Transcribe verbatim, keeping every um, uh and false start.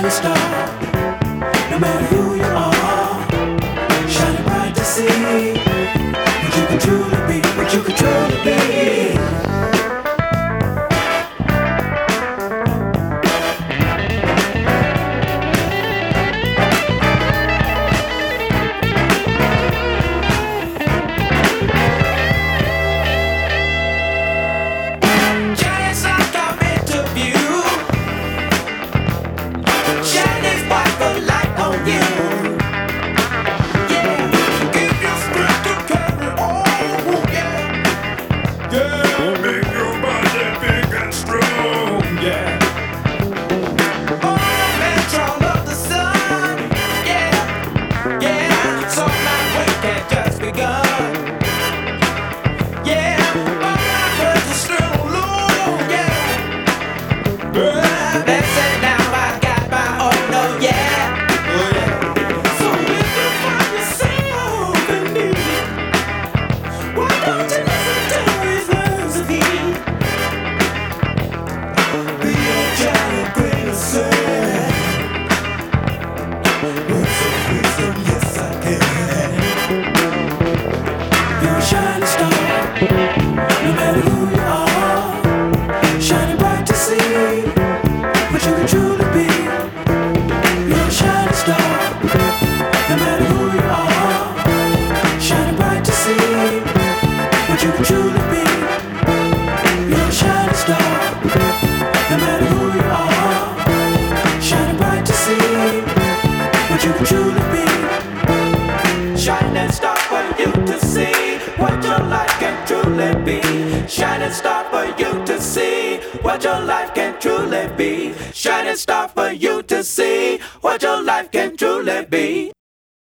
shining star. No matter who you are, shining bright to see what you can truly be, what you can truly be. Shining star for you to see what your life can truly be. Shining star for you to see what your life can truly be.